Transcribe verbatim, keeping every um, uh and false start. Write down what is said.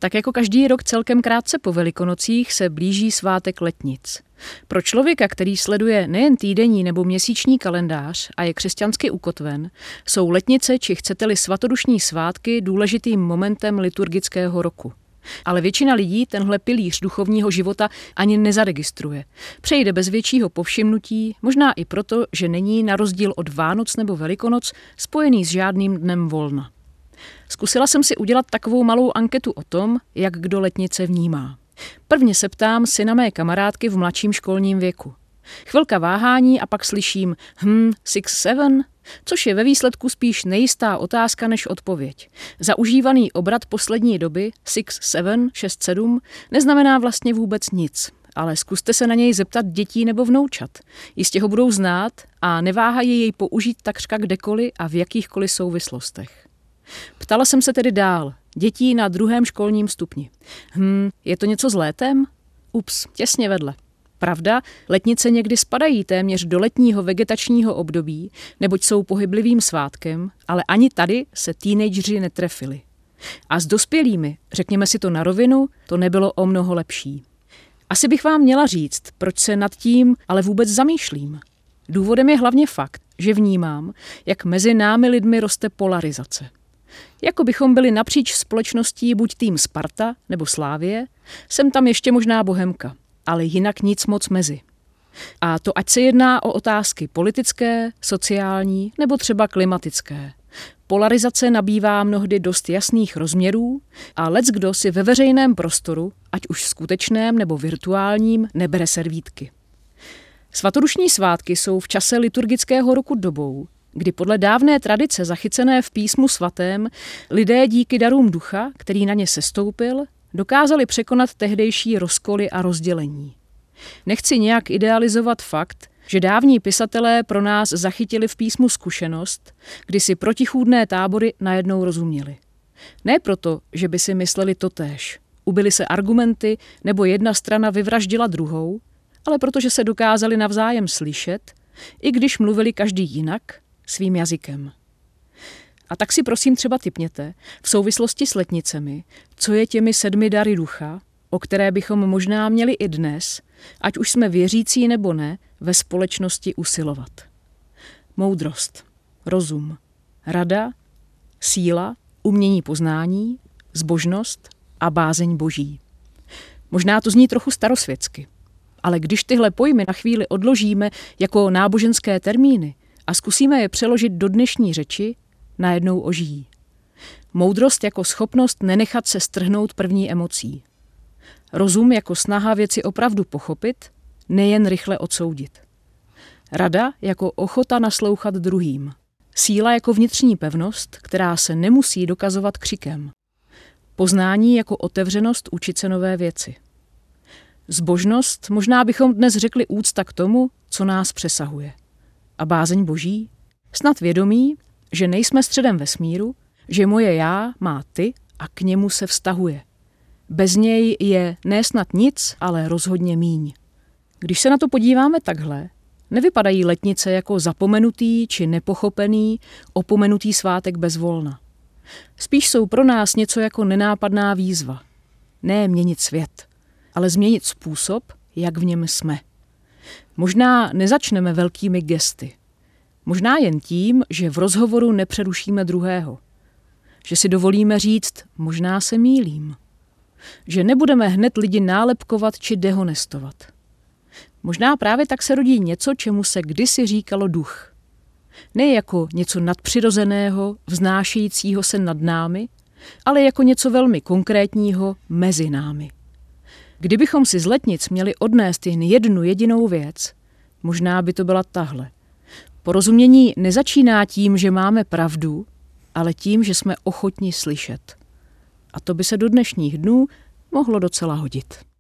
Tak jako každý rok celkem krátce po Velikonocích se blíží svátek Letnic. Pro člověka, který sleduje nejen týdenní nebo měsíční kalendář a je křesťansky ukotven, jsou Letnice, či chcete-li svatodušní svátky, důležitým momentem liturgického roku. Ale většina lidí tenhle pilíř duchovního života ani nezaregistruje. Přejde bez většího povšimnutí, možná i proto, že není na rozdíl od Vánoc nebo Velikonoc spojený s žádným dnem volna. Zkusila jsem si udělat takovou malou anketu o tom, jak kdo Letnice vnímá. Prvně se ptám syna mé kamarádky v mladším školním věku. Chvilka váhání a pak slyším hm, six, seven, což je ve výsledku spíš nejistá otázka než odpověď. Zaužívaný obrat poslední doby six, seven, šest, sedm neznamená vlastně vůbec nic, ale zkuste se na něj zeptat dětí nebo vnoučat. Jistě ho budou znát a neváhají jej použít takřka kdekoliv a v jakýchkoliv souvislostech. Ptala jsem se tedy dál, dětí na druhém školním stupni. Hm, je to něco s létem? Ups, těsně vedle. Pravda, Letnice někdy spadají téměř do letního vegetačního období, neboť jsou pohyblivým svátkem, ale ani tady se teenageři netrefili. A s dospělými, řekněme si to na rovinu, to nebylo o mnoho lepší. Asi bych vám měla říct, proč se nad tím ale vůbec zamýšlím. Důvodem je hlavně fakt, že vnímám, jak mezi námi lidmi roste polarizace. Jako bychom byli napříč společností buď tým Sparta nebo Slávie, jsem tam ještě možná Bohemka, ale jinak nic moc mezi. A to ať se jedná o otázky politické, sociální nebo třeba klimatické. Polarizace nabývá mnohdy dost jasných rozměrů a leckdo si ve veřejném prostoru, ať už skutečném nebo virtuálním, nebere servítky. Svatodušní svátky jsou v čase liturgického roku dobou, kdy podle dávné tradice zachycené v písmu svatém lidé díky darům ducha, který na ně sestoupil, dokázali překonat tehdejší rozkoly a rozdělení. Nechci nějak idealizovat fakt, že dávní pisatelé pro nás zachytili v písmu zkušenost, kdy si protichůdné tábory najednou rozuměli. Ne proto, že by si mysleli totéž, ubili se argumenty nebo jedna strana vyvraždila druhou, ale protože se dokázali navzájem slyšet, i když mluvili každý jinak, svým jazykem. A tak si prosím třeba tipněte v souvislosti s Letnicemi, co je těmi sedmi dary ducha, o které bychom možná měli i dnes, ať už jsme věřící nebo ne, ve společnosti usilovat. Moudrost, rozum, rada, síla, umění poznání, zbožnost a bázeň boží. Možná to zní trochu starosvětsky, ale když tyhle pojmy na chvíli odložíme jako náboženské termíny a zkusíme je přeložit do dnešní řeči, najednou ožijí. Moudrost jako schopnost nenechat se strhnout první emocí. Rozum jako snaha věci opravdu pochopit, nejen rychle odsoudit. Rada jako ochota naslouchat druhým. Síla jako vnitřní pevnost, která se nemusí dokazovat křikem. Poznání jako otevřenost učit se nové věci. Zbožnost, možná bychom dnes řekli úcta k tomu, co nás přesahuje. A bázeň boží? Snad vědomí, že nejsme středem vesmíru, že moje já má ty a k němu se vztahuje. Bez něj je ne snad nic, ale rozhodně míň. Když se na to podíváme takhle, nevypadají Letnice jako zapomenutý či nepochopený, opomenutý svátek bez volna. Spíš jsou pro nás něco jako nenápadná výzva. Ne měnit svět, ale změnit způsob, jak v něm jsme. Možná nezačneme velkými gesty. Možná jen tím, že v rozhovoru nepřerušíme druhého. Že si dovolíme říct, možná se mýlím. Že nebudeme hned lidi nálepkovat či dehonestovat. Možná právě tak se rodí něco, čemu se kdysi říkalo duch. Ne jako něco nadpřirozeného, vznášejícího se nad námi, ale jako něco velmi konkrétního mezi námi. Kdybychom si z Letnic měli odnést jen jednu jedinou věc, možná by to byla tahle. Porozumění nezačíná tím, že máme pravdu, ale tím, že jsme ochotni slyšet. A to by se do dnešních dnů mohlo docela hodit.